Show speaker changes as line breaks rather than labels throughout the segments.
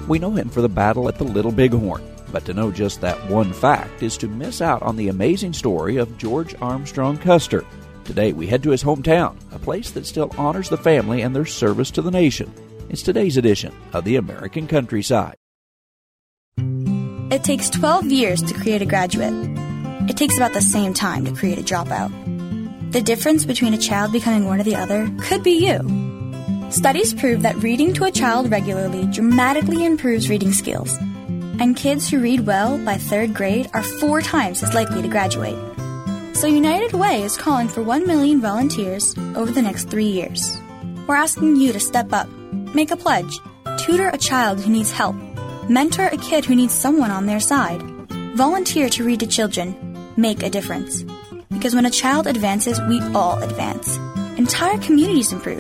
We know him for the battle at the Little Bighorn, but to know just that one fact is to miss out on the amazing story of George Armstrong Custer. Today we head to his hometown, a place that still honors the family and their service to the nation. It's today's edition of the American Countryside.
It takes 12 years to create a graduate. It takes about the same time to create a dropout. The difference between a child becoming one or the other could be you. Studies prove that reading to a child regularly dramatically improves reading skills. And kids who read well by 3rd grade are 4 times as likely to graduate. So United Way is calling for 1 million volunteers over the next 3 years. We're asking you to step up, make a pledge, tutor a child who needs help, mentor a kid who needs someone on their side, volunteer to read to children, make a difference. Because when a child advances, we all advance. Entire communities improve.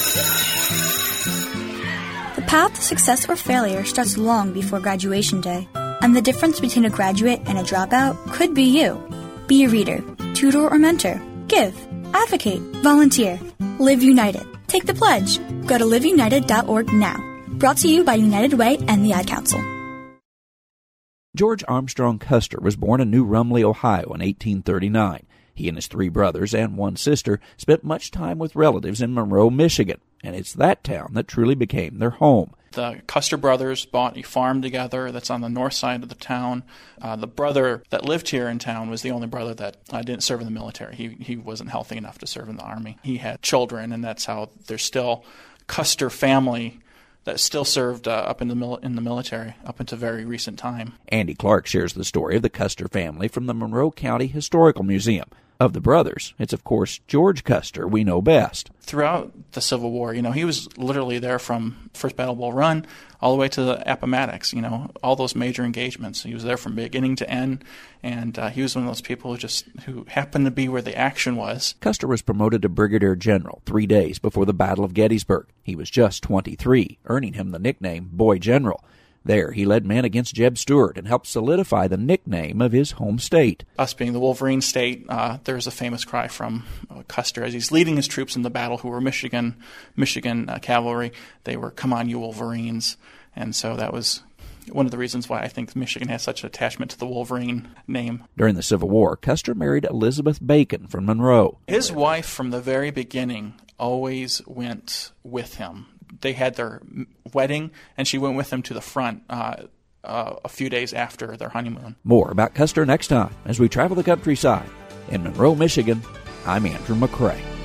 The path to success or failure starts long before graduation day, and the difference between a graduate and a dropout could be you. Be a reader, tutor or mentor, give, advocate, volunteer, live united. Take the pledge. Go to liveunited.org now. Brought to you by United Way and the Ad Council.
George Armstrong Custer was born in New Rumley, Ohio in 1839. He and his 3 brothers and 1 sister spent much time with relatives in Monroe, Michigan, and it's that town that truly became their home.
The Custer brothers bought a farm together that's on the north side of the town. The brother that lived here in town was the only brother that didn't serve in the military. He wasn't healthy enough to serve in the Army. He had children, and that's how there's still Custer family that still served up in the military up until very recent time.
Andy Clark shares the story of the Custer family from the Monroe County Historical Museum. Of the brothers, it's of course George Custer we know best.
Throughout the Civil War, he was literally there from First Battle Bull Run all the way to the Appomattox, all those major engagements. He was there from beginning to end, and he was one of those people who happened to be where the action was.
Custer was promoted to Brigadier General 3 days before the Battle of Gettysburg. He was just 23, earning him the nickname Boy General. There, he led men against Jeb Stuart and helped solidify the nickname of his home state.
Us being the Wolverine state, there's a famous cry from Custer as he's leading his troops in the battle, who were Michigan cavalry. They were, "Come on, you Wolverines." And so that was one of the reasons why I think Michigan has such an attachment to the Wolverine name.
During the Civil War, Custer married Elizabeth Bacon from Monroe.
His wife, from the very beginning, always went with him. They had their wedding, and she went with them to the front a few days after their honeymoon.
More about Custer next time as we travel the countryside. In Monroe, Michigan, I'm Andrew McCrae.